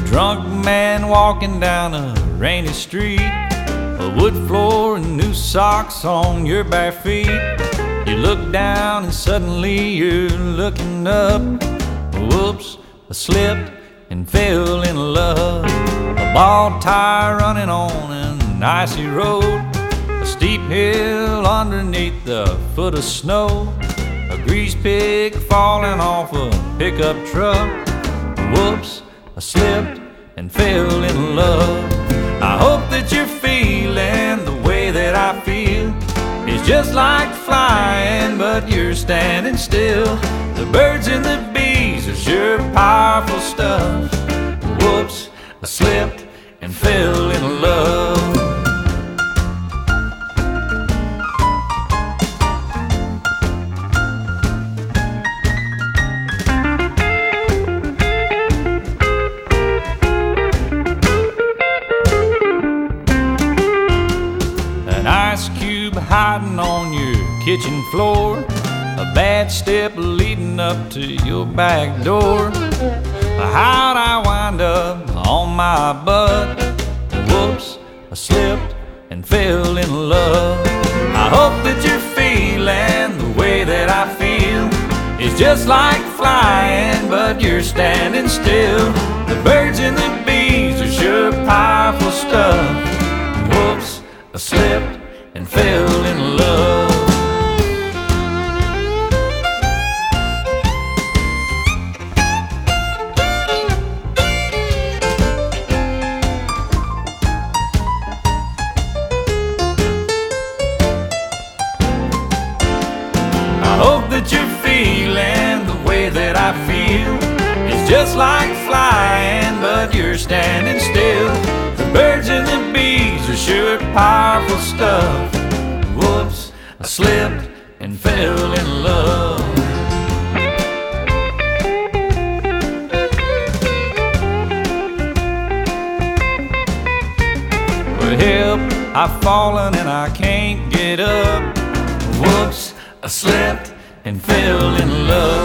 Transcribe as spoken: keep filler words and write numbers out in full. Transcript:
drunk man walking down a rainy street, a wood floor and new socks on your bare feet. You look down and suddenly you're looking up. Whoops, I slipped and fell in love. A bald tire running on an icy road, a steep hill underneath the foot of snow, a grease pig falling off a pickup truck. Whoops, I slipped and fell in love. I hope that you're feeling the way that I feel. It's just like flying, but you're standing still. The birds and the bees are sure powerful stuff. Whoops, I slipped and fell in love. An ice cube hiding on your kitchen floor, a bad step leading up to your back door. How'd I wind up on my butt? Whoops, I slipped and fell in love. I hope that you're feeling the way that I feel. It's just like flying, but you're standing still. The birds and the bees are sure powerful stuff. Whoops, I slipped and fell in love. I hope that you're feeling the way that I feel. It's just like flying, but you're standing still. The birds and the bees are sure powerful stuff. Whoops, I slipped and fell in love. Well, help, I've fallen and I can't get up. Whoops, I slipped and fell in love.